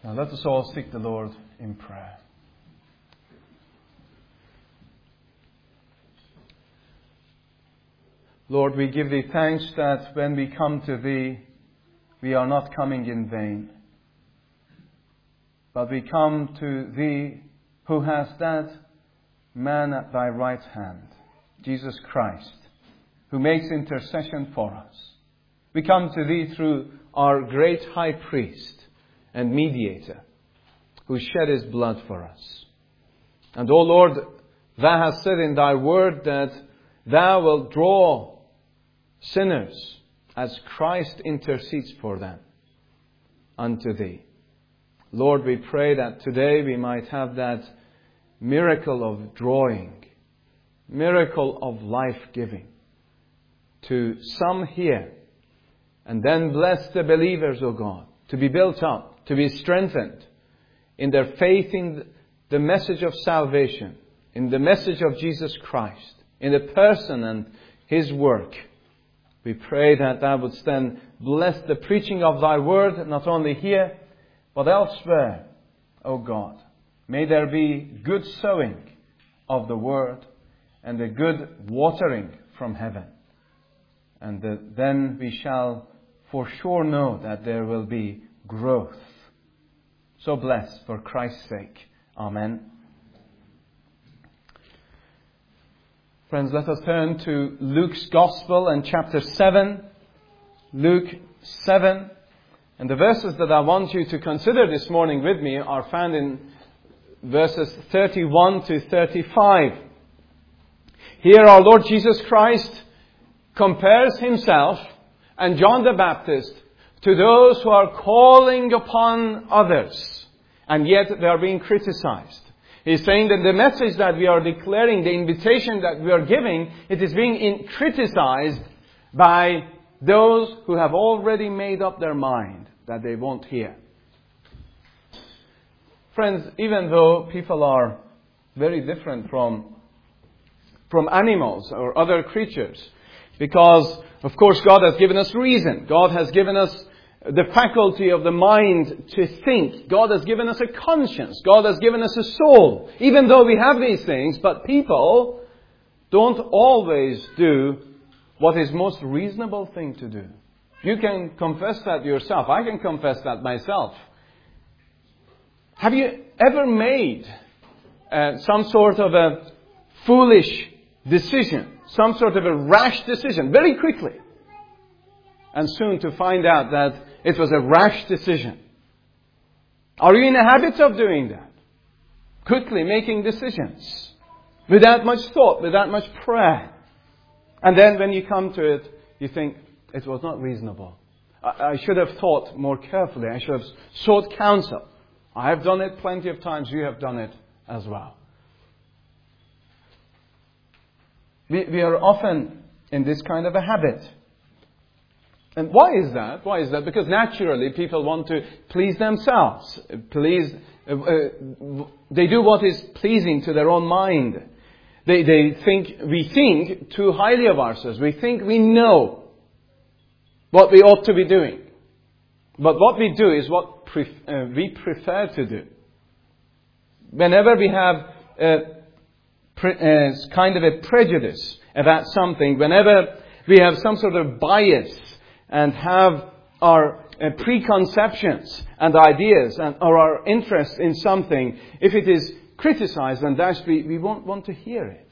Now let us all seek the Lord in prayer. Lord, we give Thee thanks that when we come to Thee, we are not coming in vain. But we come to Thee who has that man at Thy right hand, Jesus Christ, who makes intercession for us. We come to Thee through our great high priest and mediator, who shed His blood for us. And, O Lord, Thou hast said in Thy word that Thou wilt draw sinners as Christ intercedes for them unto Thee. Lord, we pray that today we might have that miracle of drawing, miracle of life-giving to some here. And then bless the believers, O God, to be built up, to be strengthened in their faith in the message of salvation, in the message of Jesus Christ, in the person and His work. We pray that Thou wouldst then bless the preaching of Thy word, not only here, but elsewhere, O God. May there be good sowing of the word and a good watering from heaven. And then we shall for sure know that there will be growth. So bless for Christ's sake. Amen. Friends, let us turn to Luke's Gospel and chapter 7. Luke 7. And the verses that I want you to consider this morning with me are found in verses 31 to 35. Here our Lord Jesus Christ compares Himself and John the Baptist to those who are calling upon others, and yet they are being criticized. He's saying that the message that we are declaring, the invitation that we are giving, it is being criticized by those who have already made up their mind that they won't hear. Friends, even though people are very different from animals or other creatures, because, of course, God has given us reason. God has given us the faculty of the mind to think. God has given us a conscience. God has given us a soul. Even though we have these things, but people don't always do what is most reasonable thing to do. You can confess that yourself. I can confess that myself. Have you ever made some sort of a foolish decision, some sort of a rash decision, very quickly, and soon to find out that it was a rash decision? Are you in a habit of doing that? Quickly making decisions, without much thought, without much prayer. And then when you come to it, you think, it was not reasonable. I should have thought more carefully. I should have sought counsel. I have done it plenty of times. You have done it as well. We are often in this kind of a habit. And why is that? Why is that? Because naturally people want to please themselves. They do what is pleasing to their own mind. We think too highly of ourselves. We think we know what we ought to be doing. But what we do is what we prefer to do. Whenever we have kind of a prejudice about something, whenever we have some sort of bias and have our preconceptions and ideas or our interest in something, if it is criticized and dashed, we won't want to hear it.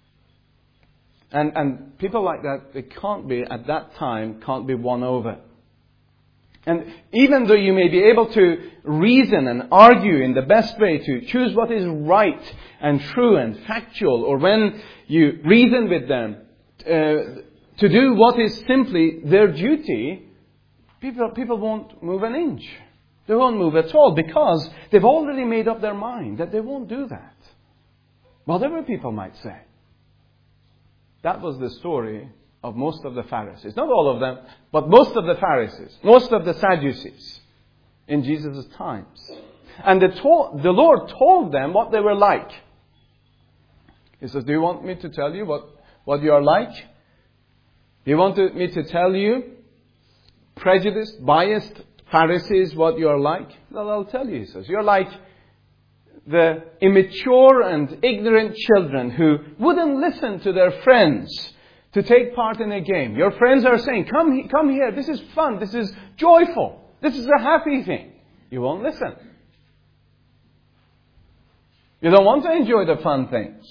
And people like that, they can't be won over. And even though you may be able to reason and argue in the best way to choose what is right and true and factual, or when you reason with them to do what is simply their duty, people won't move an inch. They won't move at all because they've already made up their mind that they won't do that. Whatever people might say. That was the story of most of the Pharisees. Not all of them, but most of the Pharisees, most of the Sadducees in Jesus' times. And the Lord told them what they were like. He says, do you want me to tell you what you are like? Do you want me to tell you prejudiced, biased, Pharisees, what you're like? Well, I'll tell you, he says. You're like the immature and ignorant children who wouldn't listen to their friends to take part in a game. Your friends are saying, come here, this is fun, this is joyful, this is a happy thing. You won't listen. You don't want to enjoy the fun things.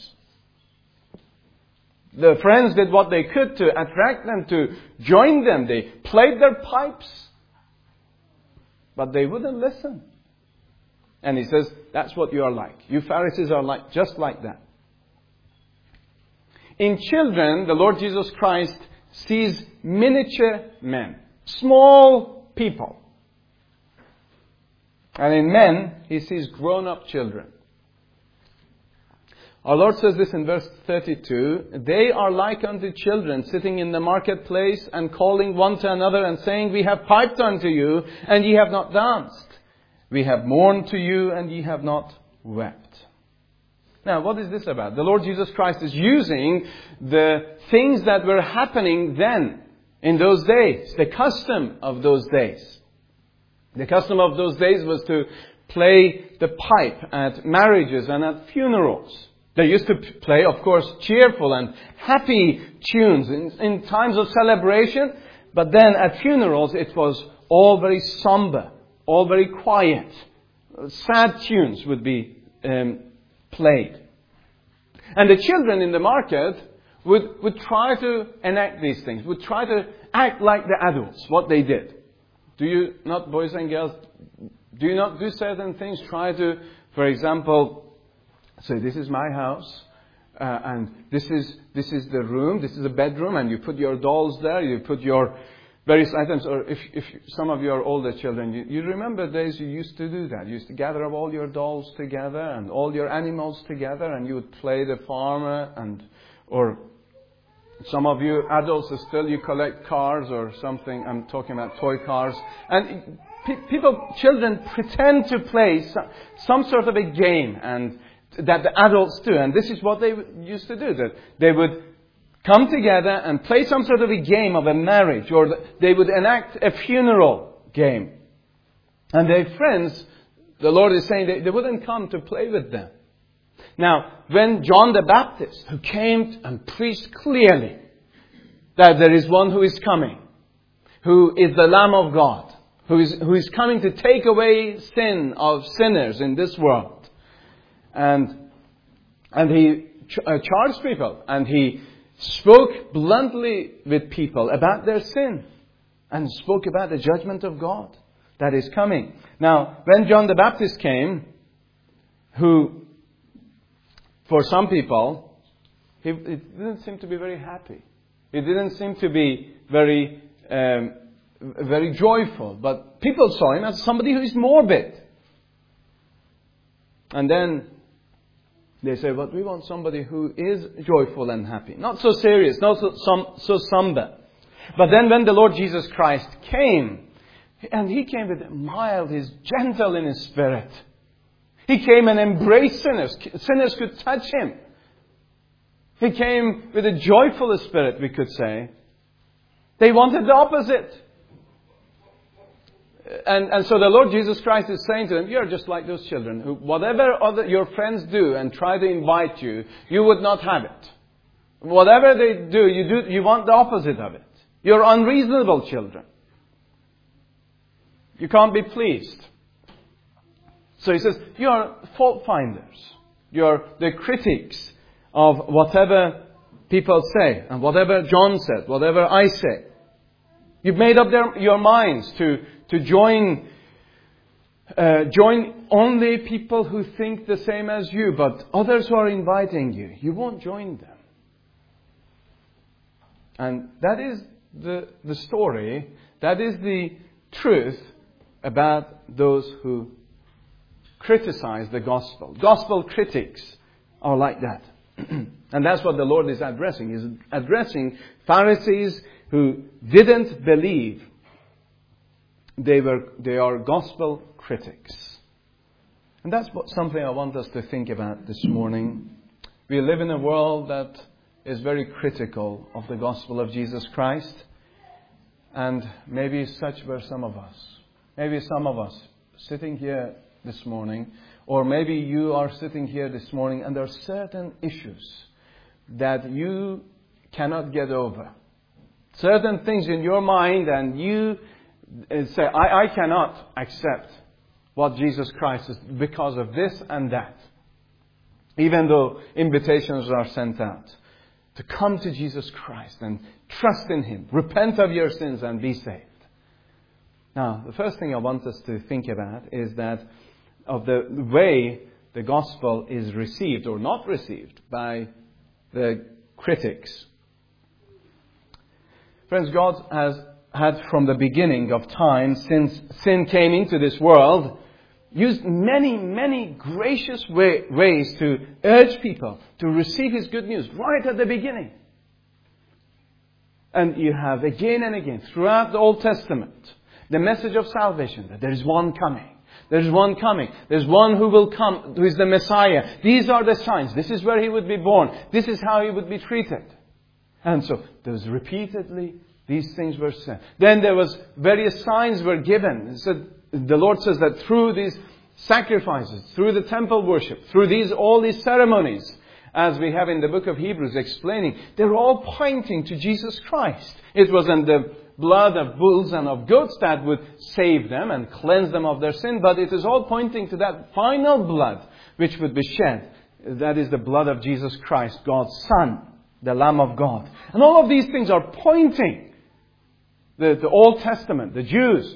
The friends did what they could to attract them to join them. They played their pipes, but they wouldn't listen. And he says, that's what you are like. You Pharisees are like, just like that. In children, the Lord Jesus Christ sees miniature men, small people. And in men, he sees grown-up children. Our Lord says this in verse 32, they are like unto children sitting in the marketplace and calling one to another and saying, we have piped unto you, and ye have not danced. We have mourned to you, and ye have not wept. Now, what is this about? The Lord Jesus Christ is using the things that were happening then, in those days, the custom of those days. The custom of those days was to play the pipe at marriages and at funerals. They used to play, of course, cheerful and happy tunes in times of celebration. But then at funerals, it was all very somber, all very quiet. Sad tunes would be played. And the children in the market would try to enact these things, would try to act like the adults, what they did. Do you not, boys and girls, do you not do certain things? Try to, for example, say, this is my house, and this is the room, this is a bedroom, and you put your dolls there, you put your various items. Or if some of you are older children, you remember days you used to do that. You used to gather up all your dolls together and all your animals together, and you would play the farmer, or some of you adults still, you collect cars or something. I'm talking about toy cars. And children pretend to play some sort of a game, and that the adults do. And this is what they used to do. That they would come together and play some sort of a game of a marriage, or they would enact a funeral game. And their friends, the Lord is saying, they wouldn't come to play with them. Now, when John the Baptist, who came and preached clearly that there is one who is coming, who is the Lamb of God, who is coming to take away sin of sinners in this world, and he charged people, and he spoke bluntly with people about their sin, and spoke about the judgment of God that is coming. Now, when John the Baptist came, who, for some people, he didn't seem to be very happy. He didn't seem to be very joyful. But people saw him as somebody who is morbid. And then they say, but we want somebody who is joyful and happy. Not so serious, not so somber. But then when the Lord Jesus Christ came, and he came with mild, he's gentle in his spirit. He came and embraced sinners. Sinners could touch him. He came with a joyful spirit, we could say. They wanted the opposite. And so the Lord Jesus Christ is saying to them, you're just like those children who, whatever your friends do and try to invite you, you would not have it. Whatever they do, you want the opposite of it. You're unreasonable children. You can't be pleased. So he says, you're fault finders. You're the critics of whatever people say, and whatever John said, whatever I say. You've made up your minds to join only people who think the same as you, but others who are inviting you, you won't join them. And that is the story, that is the truth about those who criticize the gospel. Gospel critics are like that. And that's what the Lord is addressing. He's addressing Pharisees who didn't believe. They are gospel critics. And that's something I want us to think about this morning. We live in a world that is very critical of the gospel of Jesus Christ. And maybe such were some of us. maybe some of us sitting here this morning, or maybe you are sitting here this morning and there are certain issues that you cannot get over. Certain things in your mind, and you say, I cannot accept what Jesus Christ is because of this and that. Even though invitations are sent out to come to Jesus Christ and trust in Him, repent of your sins and be saved. Now, the first thing I want us to think about is that of the way the gospel is received or not received by the critics. Friends, God has had from the beginning of time, since sin came into this world, used many, many gracious ways to urge people to receive His good news right at the beginning. And you have again and again throughout the Old Testament the message of salvation, that there is one coming. There is one coming. There's one who will come, who is the Messiah. These are the signs. This is where He would be born. This is how He would be treated. And so there was repeatedly these things were said. Then there was various signs were given. So the Lord says that through these sacrifices, through the temple worship, through all these ceremonies, as we have in the book of Hebrews explaining, they're all pointing to Jesus Christ. It wasn't the blood of bulls and of goats that would save them and cleanse them of their sin, but it is all pointing to that final blood which would be shed. That is the blood of Jesus Christ, God's Son, the Lamb of God. And all of these things are pointing the Old Testament, the Jews,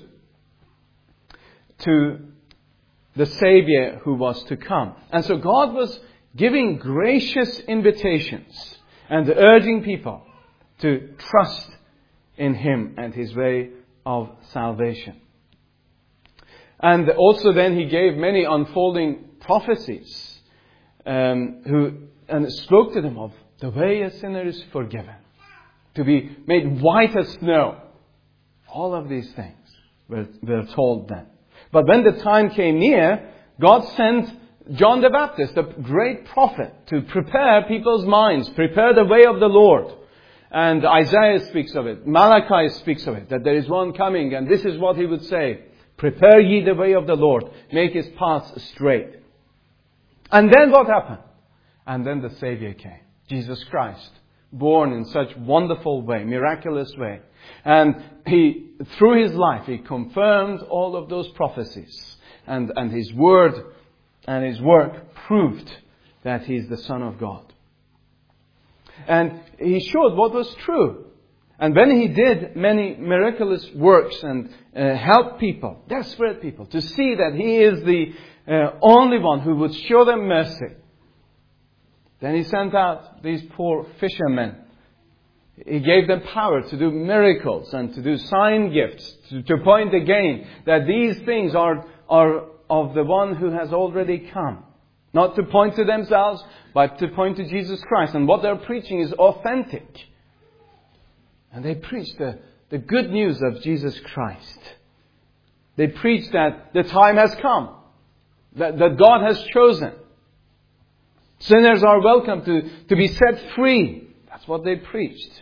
to the Savior who was to come. And so God was giving gracious invitations and urging people to trust in Him and His way of salvation. And also then He gave many unfolding prophecies who spoke to them of the way a sinner is forgiven, to be made white as snow. All of these things were told then. But when the time came near, God sent John the Baptist, a great prophet, to prepare people's minds, prepare the way of the Lord. And Isaiah speaks of it. Malachi speaks of it, that there is one coming, and this is what he would say. Prepare ye the way of the Lord. Make His paths straight. And then what happened? And then the Savior came. Jesus Christ. Born in such wonderful way, miraculous way. And He, through His life, He confirmed all of those prophecies. And His word and His work proved that He is the Son of God. And He showed what was true. And when He did many miraculous works and helped people, desperate people, to see that He is the only one who would show them mercy, then He sent out these poor fishermen. He gave them power to do miracles and to do sign gifts, to point again that these things are of the one who has already come. Not to point to themselves, but to point to Jesus Christ. And what they're preaching is authentic. And they preach the good news of Jesus Christ. They preach that the time has come, that God has chosen. Sinners are welcome to be set free. That's what they preached.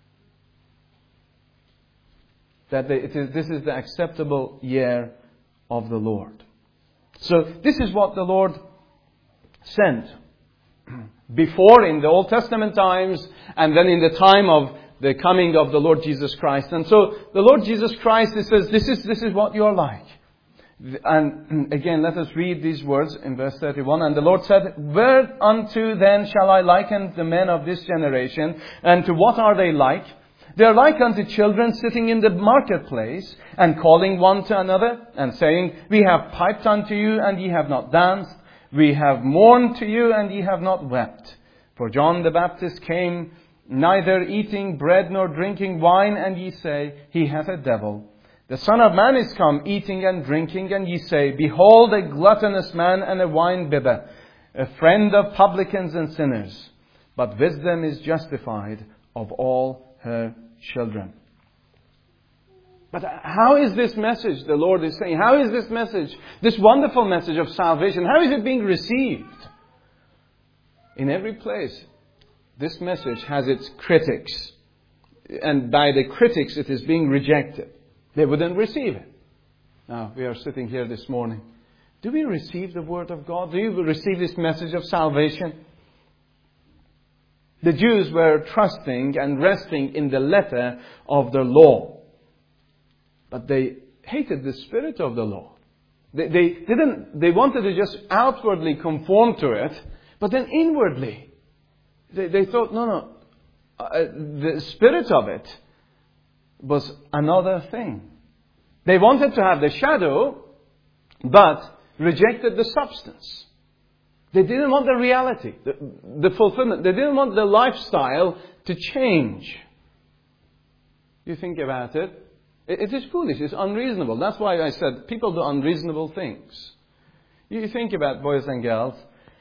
That this is the acceptable year of the Lord. So this is what the Lord sent before in the Old Testament times, and then in the time of the coming of the Lord Jesus Christ. And so the Lord Jesus Christ, He says, this is what you are like. And again, let us read these words in verse 31. And the Lord said, whereunto then shall I liken the men of this generation? And to what are they like? They are like unto children sitting in the marketplace, and calling one to another, and saying, we have piped unto you, and ye have not danced. We have mourned to you, and ye have not wept. For John the Baptist came neither eating bread nor drinking wine, and ye say, he hath a devil. The Son of Man is come eating and drinking, and ye say, behold, a gluttonous man and a winebibber, a friend of publicans and sinners. But wisdom is justified of all her children. But how is this message, the Lord is saying, how is this message, this wonderful message of salvation, how is it being received? In every place, this message has its critics. And by the critics, it is being rejected. They wouldn't receive it. Now, we are sitting here this morning. Do we receive the Word of God? Do you receive this message of salvation? The Jews were trusting and resting in the letter of the law. But they hated the spirit of the law. They wanted to just outwardly conform to it, but then inwardly, they thought, no, the spirit of it was another thing. They wanted to have the shadow, but rejected the substance. They didn't want the reality, the fulfillment. They didn't want the lifestyle to change. You think about it. It is foolish. It's unreasonable. That's why I said people do unreasonable things. You think about boys and girls.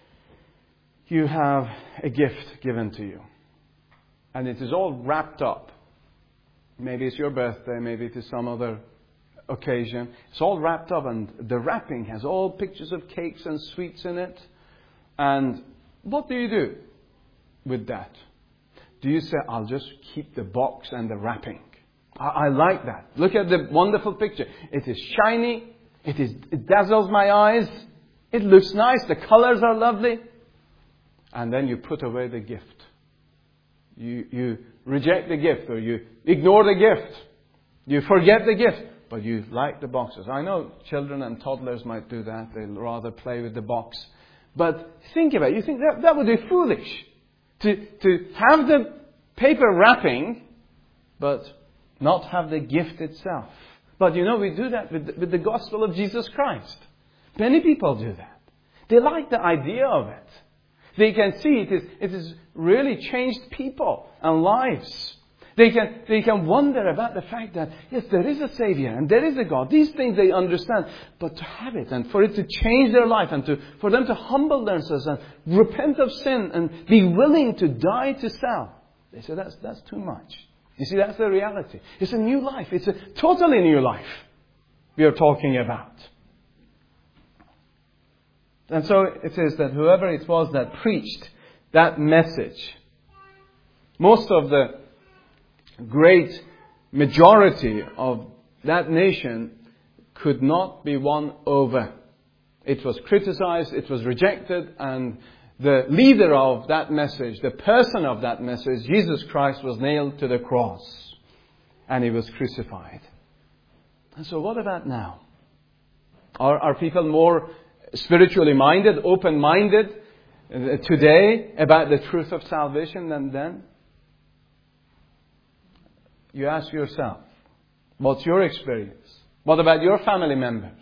You have a gift given to you. And it is all wrapped up. Maybe it's your birthday. Maybe it is some other occasion. It's all wrapped up, and the wrapping has all pictures of cakes and sweets in it. And what do you do with that? Do you say, I'll just keep the box and the wrapping? I like that. Look at the wonderful picture. It is shiny. It dazzles my eyes. It looks nice. The colors are lovely. And then you put away the gift. You reject the gift, or you ignore the gift. You forget the gift. But you like the boxes. I know children and toddlers might do that. They'll rather play with the box. But think about it. You think that would be foolish. To have the paper wrapping, but not have the gift itself. But we do that with the gospel of Jesus Christ. Many people do that. They like the idea of it. They can see it has really changed people and lives. They can wonder about the fact that, yes, there is a Savior and there is a God. These things they understand. But to have it and for it to change their life and for them to humble themselves and repent of sin and be willing to die to self, they say that's too much. You see, that's the reality. It's a new life. It's a totally new life we are talking about. And so it is that whoever it was that preached that message, most of the great majority of that nation could not be won over. It was criticized, it was rejected, and the leader of that message, the person of that message, Jesus Christ, was nailed to the cross. And He was crucified. And so what about now? Are people more spiritually minded, open-minded today about the truth of salvation than then? You ask yourself, what's your experience? What about your family members?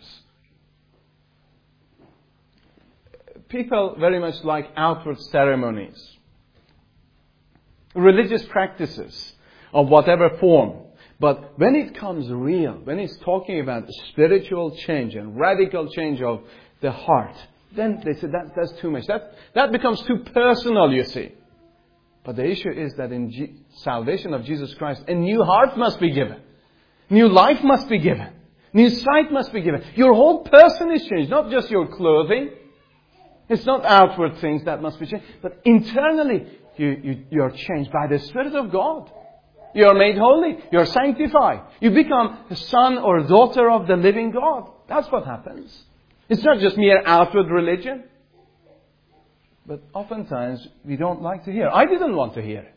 People very much like outward ceremonies, religious practices of whatever form. But when it comes real, when it's talking about spiritual change and radical change of the heart, then they say that's too much. That becomes too personal, you see. But the issue is that in salvation of Jesus Christ, a new heart must be given. New life must be given. New sight must be given. Your whole person is changed, not just your clothing. It's not outward things that must be changed, but internally you are changed by the Spirit of God. You are made holy. You are sanctified. You become a son or daughter of the living God. That's what happens. It's not just mere outward religion. But oftentimes we don't like to hear. I didn't want to hear it.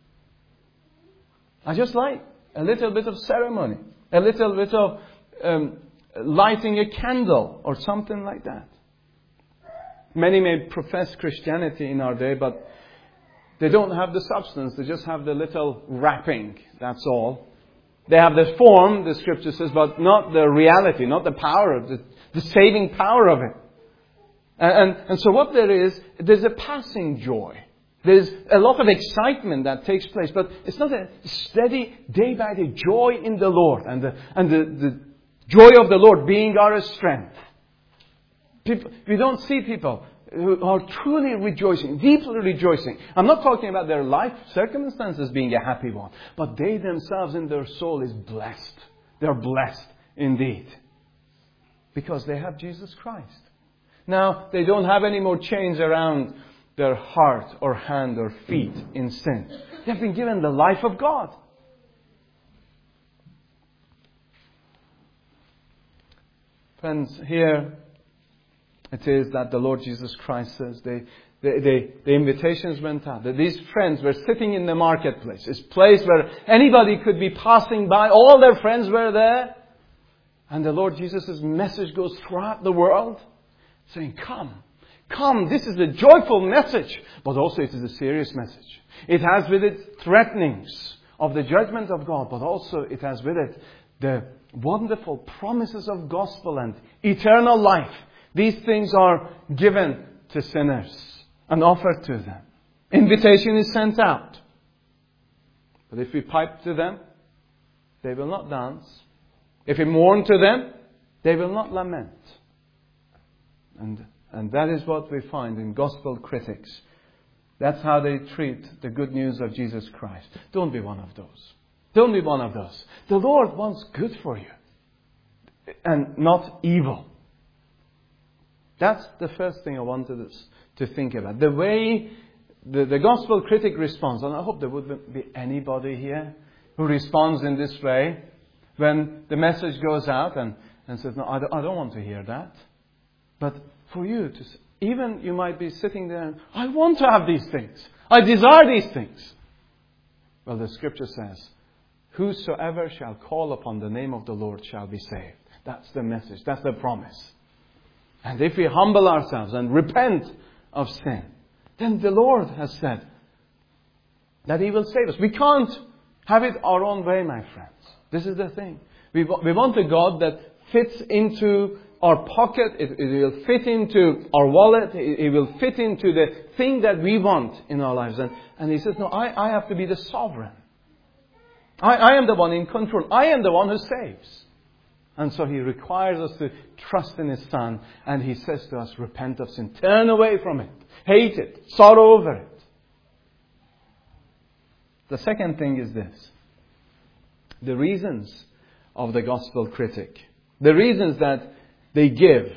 I just like a little bit of ceremony, a little bit of lighting a candle or something like that. Many may profess Christianity in our day, but they don't have the substance. They just have the little wrapping. That's all. They have the form, the Scripture says, but not the reality, not the power, the saving power of it. And so what there's a passing joy. There's a lot of excitement that takes place, but it's not a steady, day-by-day joy in the Lord and the joy of the Lord being our strength. We don't see people who are truly rejoicing, deeply rejoicing. I'm not talking about their life circumstances being a happy one, but they themselves in their soul is blessed. They're blessed indeed because they have Jesus Christ. Now, they don't have any more chains around their heart or hand or feet in sin. They've been given the life of God. Friends, here it is that the Lord Jesus Christ says the invitations went out. That these friends were sitting in the marketplace. This place where anybody could be passing by. All their friends were there. And the Lord Jesus' message goes throughout the world. Saying, come. Come. This is a joyful message. But also it is a serious message. It has with it threatenings of the judgment of God. But also it has with it the wonderful promises of gospel and eternal life. These things are given to sinners and offered to them. Invitation is sent out. But if we pipe to them, they will not dance. If we mourn to them, they will not lament. And that is what we find in gospel critics. That's how they treat the good news of Jesus Christ. Don't be one of those. Don't be one of those. The Lord wants good for you and not evil. That's the first thing I wanted us to think about. The way the gospel critic responds, and I hope there wouldn't be anybody here who responds in this way when the message goes out and says, no, I don't want to hear that. But for you to, even you might be sitting there and, I want to have these things. I desire these things. Well, the scripture says, whosoever shall call upon the name of the Lord shall be saved. That's the message. That's the promise. And if we humble ourselves and repent of sin, then the Lord has said that He will save us. We can't have it our own way, my friends. This is the thing. We want a God that fits into our pocket. It will fit into our wallet. It will fit into the thing that we want in our lives. And He says, no, I have to be the sovereign. I am the one in control. I am the one who saves. And so He requires us to trust in His Son. And He says to us, repent of sin. Turn away from it. Hate it. Sorrow over it. The second thing is this. The reasons of the gospel critic. The reasons that they give.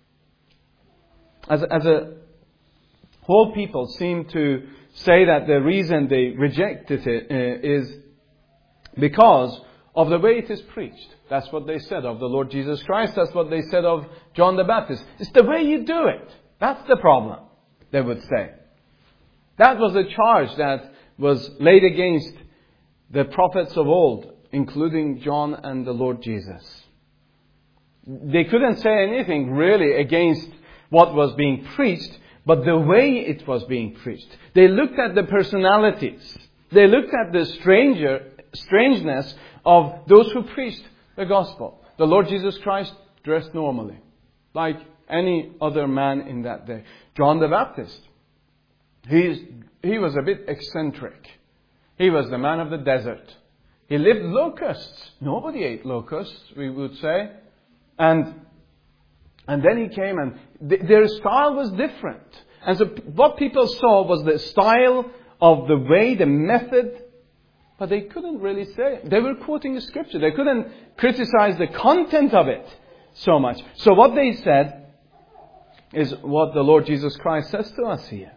As a whole, people seem to say that the reason they rejected it is because of the way it is preached. That's what they said of the Lord Jesus Christ. That's what they said of John the Baptist. It's the way you do it. That's the problem, they would say. That was a charge that was laid against the prophets of old, including John and the Lord Jesus. They couldn't say anything really against what was being preached, but the way it was being preached. They looked at the personalities. They looked at the strangeness of those who preached the gospel. The Lord Jesus Christ dressed normally, like any other man in that day. John the Baptist, he was a bit eccentric. He was the man of the desert. He lived locusts. Nobody ate locusts, we would say. And then he came and their style was different. And so what people saw was the style of the way, the method, but they couldn't really say it. They were quoting the scripture. They couldn't criticize the content of it so much. So what they said is what the Lord Jesus Christ says to us here.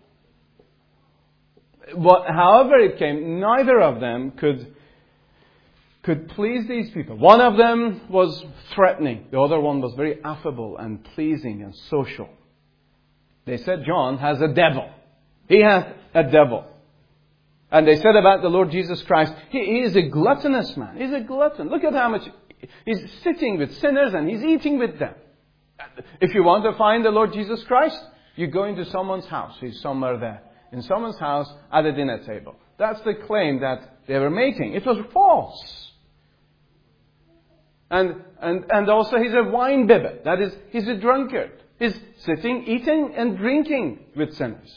However it came, neither of them could please these people. One of them was threatening. The other one was very affable and pleasing and social. They said John has a devil. He has a devil. And they said about the Lord Jesus Christ, he is a gluttonous man. He's a glutton. Look at how much he's sitting with sinners and he's eating with them. If you want to find the Lord Jesus Christ, you go into someone's house. He's somewhere there. In someone's house at a dinner table. That's the claim that they were making. It was false. And also he's a wine bibber. That is, he's a drunkard. He's sitting, eating and drinking with sinners.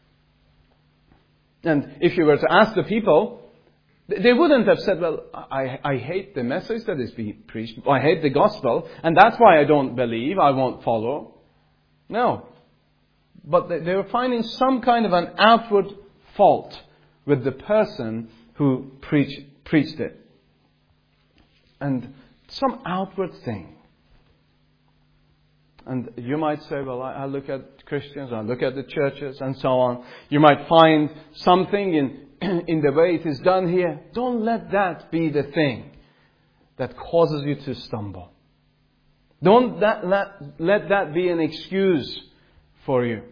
And if you were to ask the people, they wouldn't have said, well, I hate the message that is being preached. I hate the gospel. And that's why I don't believe. I won't follow. No. But they were finding some kind of an outward fault with the person who preached it. And some outward thing. And you might say, well, I look at Christians, I look at the churches and so on. You might find something in the way it is done here. Don't let that be the thing that causes you to stumble. Don't let that be an excuse for you.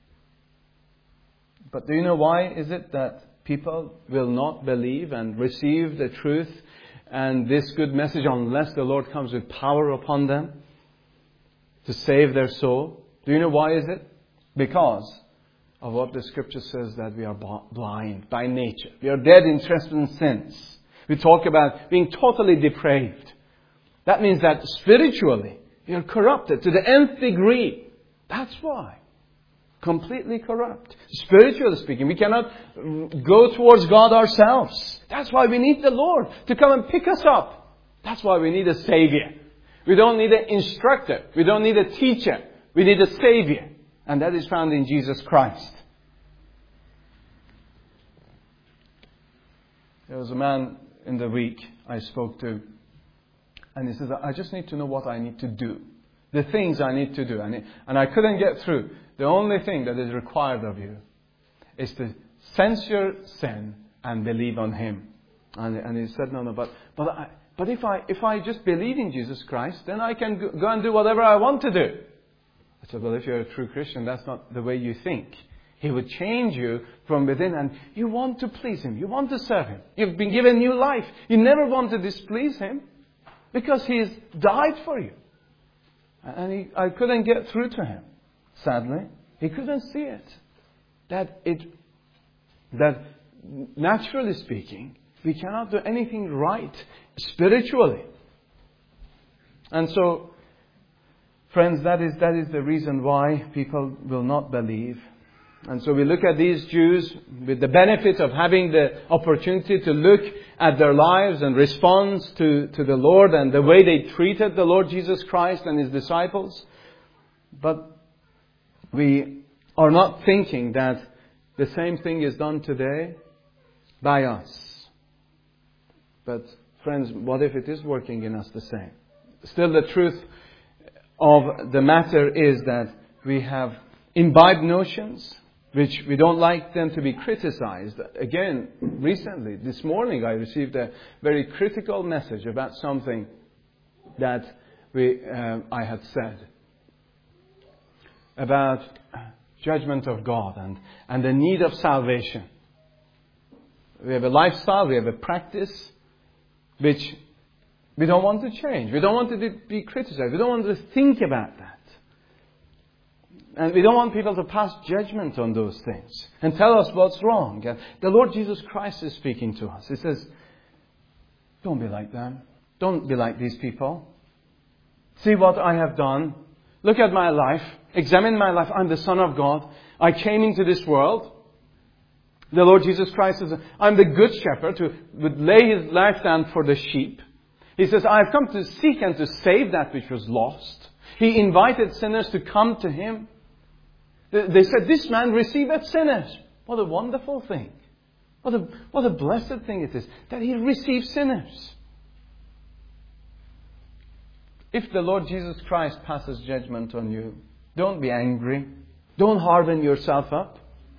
But do you know why is it that people will not believe and receive the truth and this good message unless the Lord comes with power upon them to save their soul? Do you know why is it? Because of what the Scripture says, that we are blind by nature. We are dead in trespasses and sins. We talk about being totally depraved. That means that spiritually we are corrupted to the nth degree. That's why. Completely corrupt. Spiritually speaking, we cannot go towards God ourselves. That's why we need the Lord to come and pick us up. That's why we need a Savior. We don't need an instructor. We don't need a teacher. We need a Savior. And that is found in Jesus Christ. There was a man in the week I spoke to, and he says, I just need to know what I need to do. The things I need to do. And I couldn't get through. The only thing that is required of you is to sense your sin and believe on Him. And he said, no, but if I just believe in Jesus Christ, then I can go and do whatever I want to do. I said, well, if you're a true Christian, that's not the way you think. He would change you from within, and you want to please Him. You want to serve Him. You've been given new life. You never want to displease Him because He's died for you. And I couldn't get through to him. Sadly, he couldn't see it. That naturally speaking, we cannot do anything right spiritually. And so, friends, that is the reason why people will not believe. And so we look at these Jews with the benefit of having the opportunity to look at their lives and respond to the Lord and the way they treated the Lord Jesus Christ and His disciples. But we are not thinking that the same thing is done today by us. But friends, what if it is working in us the same? Still, the truth of the matter is that we have imbibed notions which we don't like them to be criticized. Again, recently, this morning, I received a very critical message about something that I had said about judgment of God and the need of salvation. We have a lifestyle, we have a practice which we don't want to change. We don't want to be criticized. We don't want to think about that. And we don't want people to pass judgment on those things and tell us what's wrong. And the Lord Jesus Christ is speaking to us. He says, don't be like them. Don't be like these people. See what I have done. Look at my life. Examine my life. I'm the Son of God. I came into this world. The Lord Jesus Christ says, I'm the good shepherd who would lay His life down for the sheep. He says, I have come to seek and to save that which was lost. He invited sinners to come to Him. They said, this man receiveth sinners. What a wonderful thing. What a blessed thing it is that He receives sinners. If the Lord Jesus Christ passes judgment on you, don't be angry. Don't harden yourself up.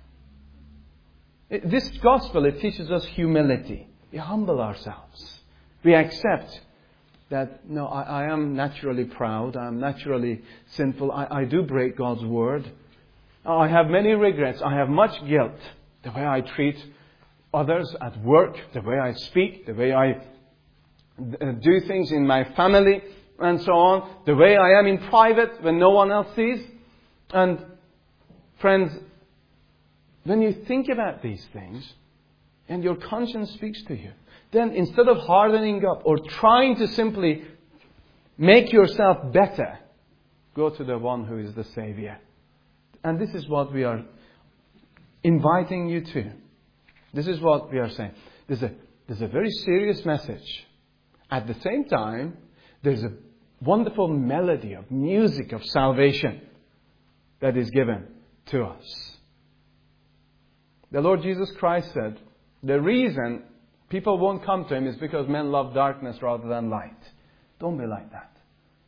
This gospel, it teaches us humility. We humble ourselves. We accept that, no, I am naturally proud. I am naturally sinful. I do break God's word. I have many regrets. I have much guilt. The way I treat others at work, the way I speak, the way I do things in my family, and so on. The way I am in private when no one else sees. And friends, when you think about these things, and your conscience speaks to you, then instead of hardening up or trying to simply make yourself better, go to the one who is the Savior. And this is what we are inviting you to. This is what we are saying. There's a very serious message. At the same time, there's a wonderful melody of music of salvation that is given to us. The Lord Jesus Christ said, the reason people won't come to Him is because men love darkness rather than light. Don't be like that.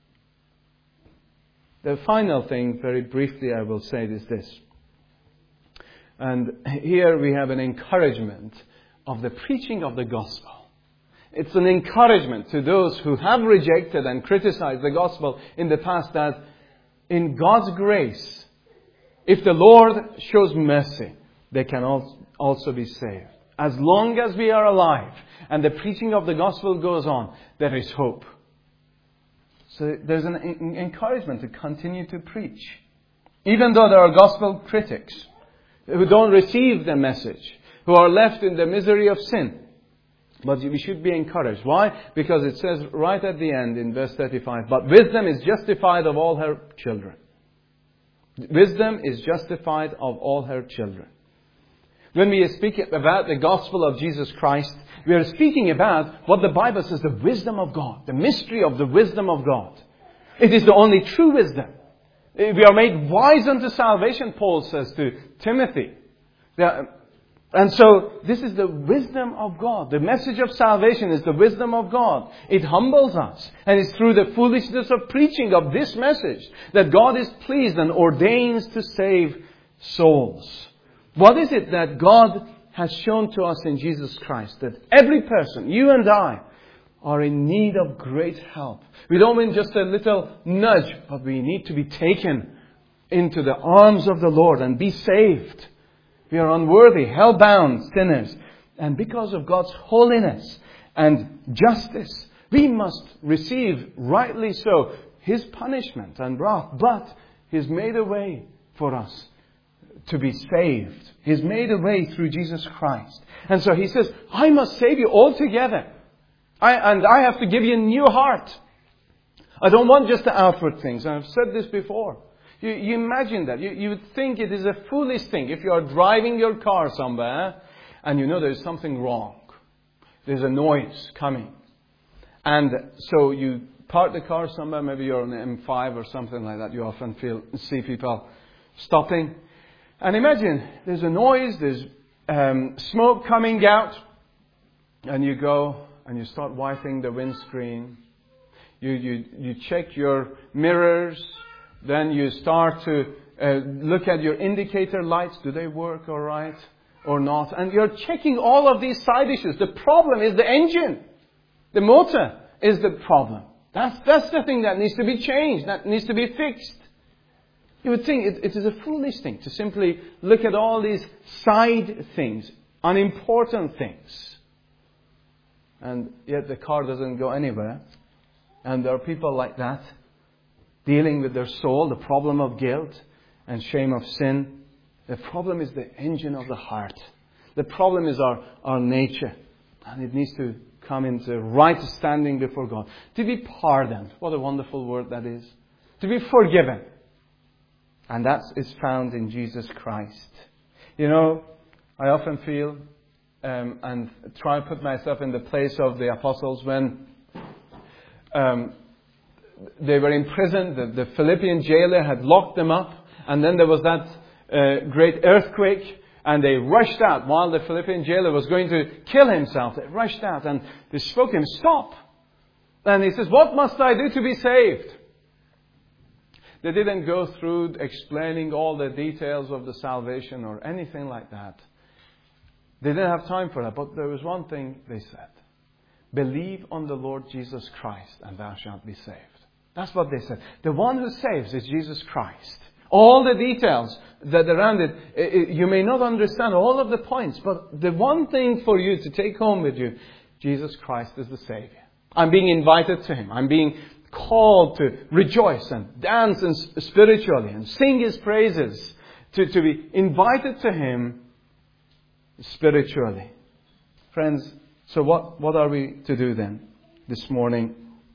The final thing, very briefly, I will say is this. And here we have an encouragement of the preaching of the gospel. it's an encouragement to those who have rejected and criticized the gospel in the past that in God's grace, if the Lord shows mercy, they can also be saved. As long as we are alive and the preaching of the gospel goes on, there is hope. So there's an encouragement to continue to preach. Even though there are gospel critics who don't receive the message, who are left in the misery of sin. But we should be encouraged. Why? Because it says right at the end in verse 35, but wisdom is justified of all her children. Wisdom is justified of all her children. When we speak about the gospel of Jesus Christ, we are speaking about what the Bible says, the wisdom of God, the mystery of the wisdom of God. It is the only true wisdom. We are made wise unto salvation, Paul says to Timothy. And so, this is the wisdom of God. The message of salvation is the wisdom of God. It humbles us. And it's through the foolishness of preaching of this message that God is pleased and ordains to save souls. What is it that God has shown to us in Jesus Christ? That every person, you and I, are in need of great help. We don't mean just a little nudge, but we need to be taken into the arms of the Lord and be saved. We are unworthy, hell-bound sinners. And because of God's holiness and justice, we must receive, rightly so, His punishment and wrath. But He's made a way for us to be saved. He's made a way through Jesus Christ. And so He says, I must save you altogether. I have to give you a new heart. I don't want just the outward things. And I've said this before. You imagine that. You would think it is a foolish thing. If you are driving your car somewhere and you know there's something wrong. There's a noise coming. And so you park the car somewhere. Maybe you're on the M5 or something like that. You often see people stopping. And imagine there's a noise. There's smoke coming out. And you go and you start wiping the windscreen. You check your mirrors. Then you start to look at your indicator lights. Do they work all right or not? And you're checking all of these side issues. The problem is the engine. The motor is the problem. That's the thing that needs to be changed. That needs to be fixed. You would think it is a foolish thing to simply look at all these side things, unimportant things. And yet the car doesn't go anywhere. And there are people like that, dealing with their soul, the problem of guilt and shame of sin. The problem is the engine of the heart. The problem is our nature. And it needs to come into right standing before God. To be pardoned. What a wonderful word that is. To be forgiven. And that is found in Jesus Christ. You know, I often feel and try to put myself in the place of the apostles when they were in prison. The Philippian jailer had locked them up. And then there was that great earthquake. And they rushed out while the Philippian jailer was going to kill himself. They rushed out and they spoke to him, stop. And he says, what must I do to be saved? They didn't go through explaining all the details of the salvation or anything like that. They didn't have time for that. But there was one thing they said. Believe on the Lord Jesus Christ and thou shalt be saved. That's what they said. The one who saves is Jesus Christ. All the details that around it, you may not understand all of the points, but the one thing for you to take home with you, Jesus Christ is the Savior. I'm being invited to Him. I'm being called to rejoice and dance and spiritually and sing His praises, to be invited to Him spiritually. Friends, so what are we to do then this morning?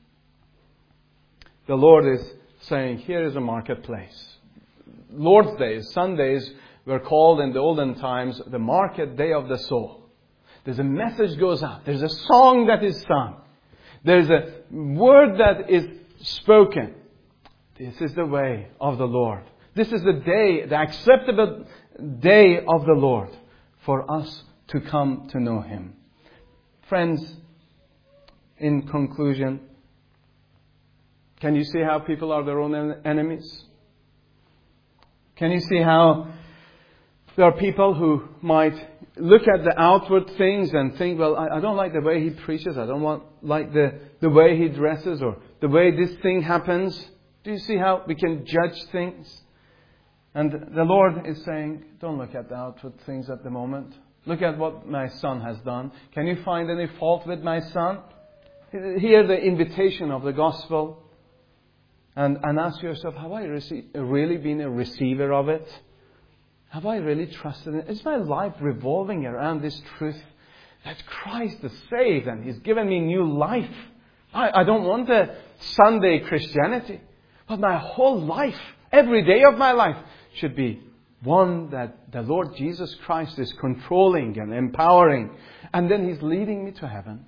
The Lord is saying, here is a marketplace. Lord's Days, Sundays, were called in the olden times the market day of the soul. There's a message goes out. There's a song that is sung. There's a word that is spoken. This is the way of the Lord. This is the day, the acceptable day of the Lord for us to come to know Him. Friends, in conclusion, can you see how people are their own enemies? Can you see how there are people who might look at the outward things and think, well, I don't like the way he preaches. I don't like the way he dresses or the way this thing happens. Do you see how we can judge things? And the Lord is saying, don't look at the outward things at the moment. Look at what my son has done. Can you find any fault with my son? Hear the invitation of the gospel. And ask yourself, have I really been a receiver of it? Have I really trusted it? Is my life revolving around this truth that Christ is saved and He's given me new life? I don't want a Sunday Christianity. But my whole life, every day of my life, should be one that the Lord Jesus Christ is controlling and empowering. And then He's leading me to heaven.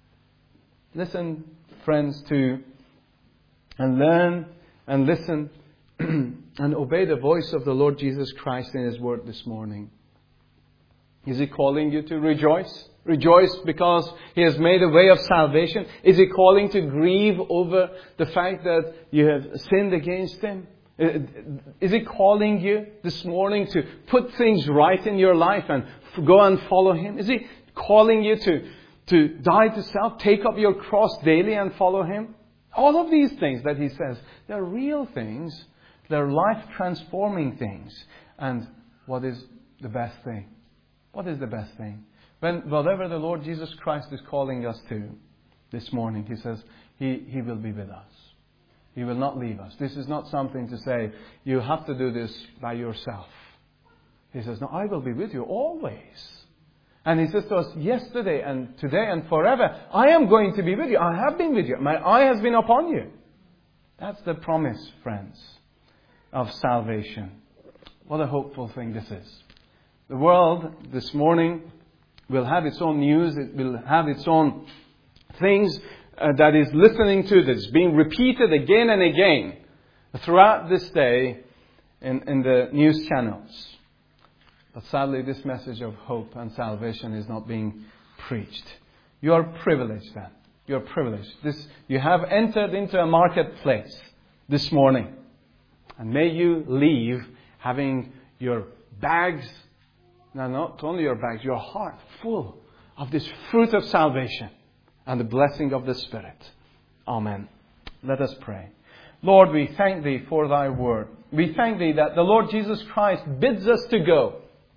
Listen, friends, and learn and listen and obey the voice of the Lord Jesus Christ in His Word this morning. Is He calling you to rejoice? Rejoice because He has made a way of salvation. Is He calling to grieve over the fact that you have sinned against Him? Is He calling you this morning to put things right in your life and go and follow Him? Is He calling you to die to self, take up your cross daily and follow Him? All of these things that He says, they're real things. They're life-transforming things. And what is the best thing? What is the best thing? Whatever the Lord Jesus Christ is calling us to this morning, He says, He will be with us. He will not leave us. This is not something to say, you have to do this by yourself. He says, no, I will be with you always. And He says to us, yesterday and today and forever, I am going to be with you. I have been with you. My eye has been upon you. That's the promise, friends, of salvation. What a hopeful thing this is. The world this morning will have its own news. It will have its own things that is listening to this, being repeated again and again throughout this day in the news channels. But sadly, this message of hope and salvation is not being preached. You are privileged then. You are privileged. You have entered into a marketplace this morning. And may you leave having your bags, now not only your bags, your heart full of this fruit of salvation and the blessing of the Spirit. Amen. Let us pray. Lord, we thank Thee for Thy word. We thank Thee that the Lord Jesus Christ bids us to go.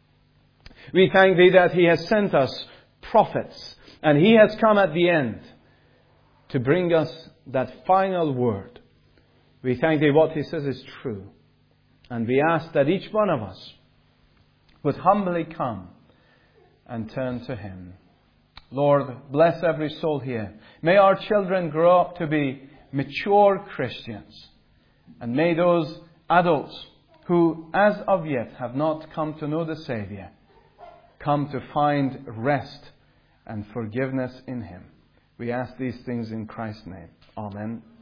We thank Thee that He has sent us prophets and He has come at the end to bring us that final word. We thank Thee what He says is true. And we ask that each one of us would humbly come and turn to Him. Lord, bless every soul here. May our children grow up to be mature Christians. And may those adults who as of yet have not come to know the Saviour come to find rest and forgiveness in Him. We ask these things in Christ's name. Amen.